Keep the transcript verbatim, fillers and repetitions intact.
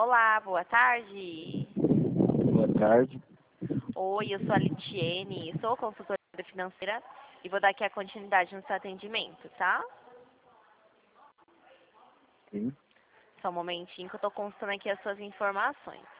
Olá, boa tarde. Boa tarde. Oi, eu sou a Litiene, sou consultora financeira e vou dar aqui a continuidade no seu atendimento, tá? Sim. Só um momentinho que eu tô consultando aqui as suas informações.